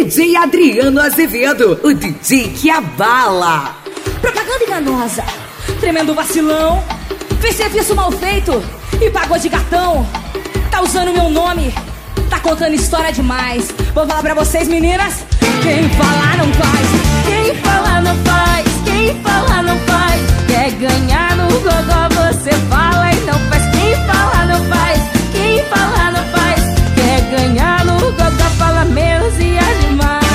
DJ Adriano Azevedo, o DJ que abala. Propaganda enganosa, tremendo vacilão, fez serviço mal feito e pagou de gatão. Tá usando meu nome, tá contando história demais. Vou falar pra vocês, meninas, quem falar não faz. Quem falar não faz, quem falar não faz. Quer ganhar no gogó, você fala e não faz. Quem falar não faz, quem falar não faz. Quer ganhar no gogó, fala menos e age mais.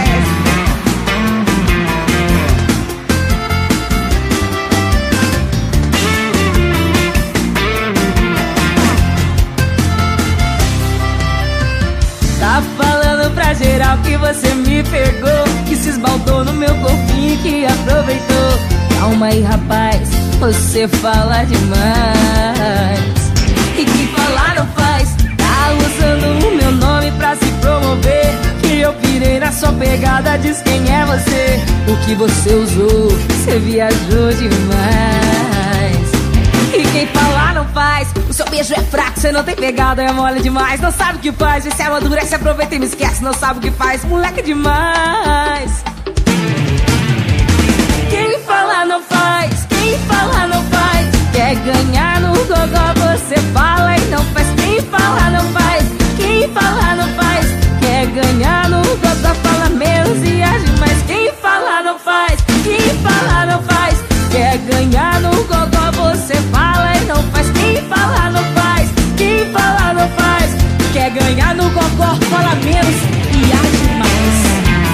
Tá falando pra geral que você me pegou, que se esbaldou no meu corpinho, que aproveitou. Calma aí, rapaz, você fala demais. E quem falar não faz, tá usando o meu nome pra se promover. Que eu pirei na sua pegada, diz quem é você. O que você usou, você viajou demais. E quem falar não faz, o seu beijo é fraco, você não tem pegada, é mole demais. Não sabe o que faz, vê se amadurece, aproveita e me esquece. Não sabe o que faz, moleque demais. Quem falar não faz, quem falar não faz. Quer ganhar no gogó, você fala e não faz. Quem falar não faz, quem falar não faz. Quer ganhar no gogó, fala menos e age mais. Quem falar não faz, quem falar não faz. Quer ganhar no gogó, você fala e não faz. Quem falar não faz, quem falar não faz. Quer ganhar no gogó, fala menos e age mais.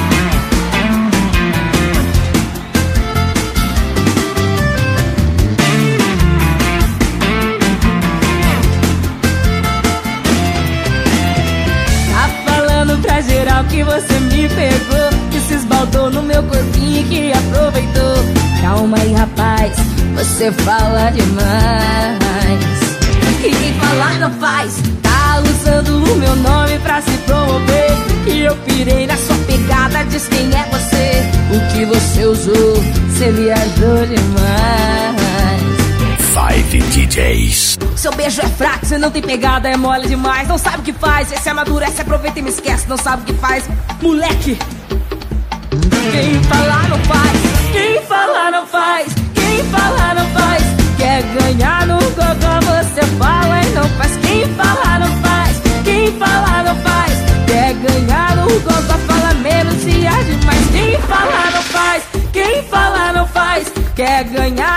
Pra geral que você me pegou, que se esbaldou no meu corpinho, que aproveitou. Calma aí, rapaz, você fala demais. E quem falar não faz, tá usando o meu nome pra se promover. Que eu pirei na sua pegada, diz quem é você. O que você usou, você viajou demais. 5 DJs. Seu beijo é fraco, você não tem pegada, é mole demais. Não sabe o que faz, esse amadurece, aproveita e me esquece. Não sabe o que faz, moleque. Quem falar não faz, quem falar não faz. Quem falar não faz. Quer ganhar no gogó, você fala e não faz. Quem falar não faz, quem falar não faz. Quer ganhar no gogó, fala menos e age mais. Quem falar não faz, quem falar não faz. Quer ganhar